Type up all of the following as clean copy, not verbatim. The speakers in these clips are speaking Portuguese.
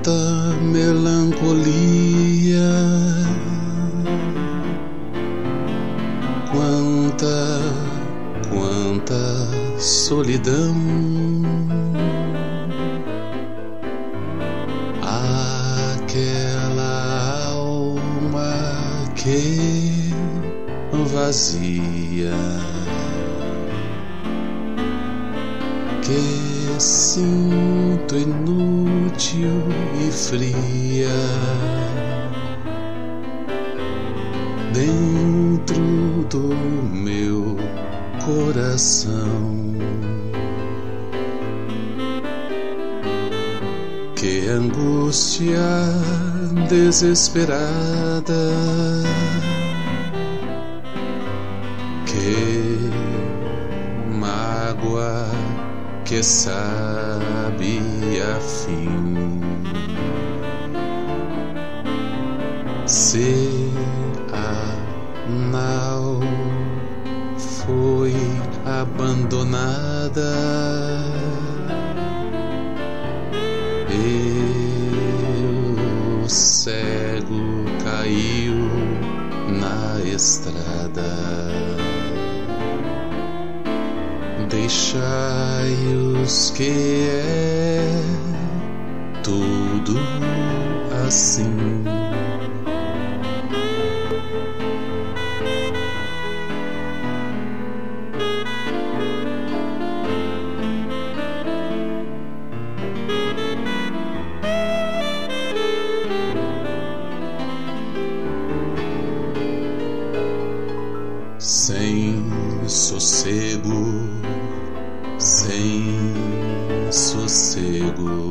quanta melancolia, quanta solidão. Aquela alma que vazia, que sinto inútil e fria dentro do meu coração. Que angústia desesperada, que mágoa que sabe a fim. Se a nau foi abandonada, o cego caiu na estrada. Deixai-os que é tudo assim. Sem sossego, sem sossego,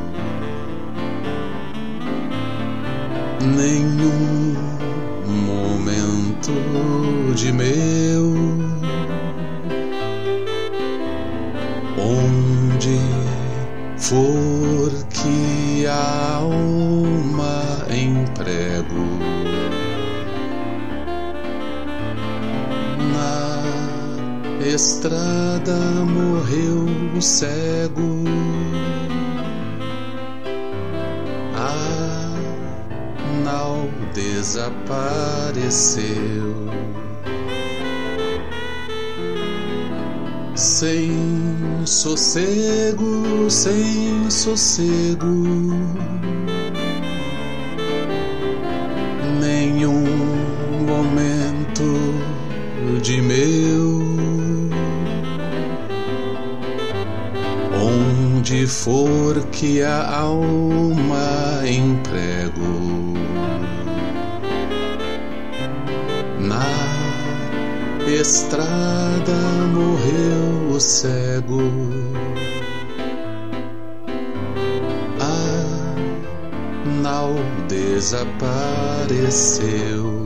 nenhum momento de meu, onde for que a alma emprego, estrada morreu o cego, a nau desapareceu. Sem sossego, sem sossego, nenhum momento de meu, onde for que a alma emprego, na estrada morreu o cego, a nau desapareceu.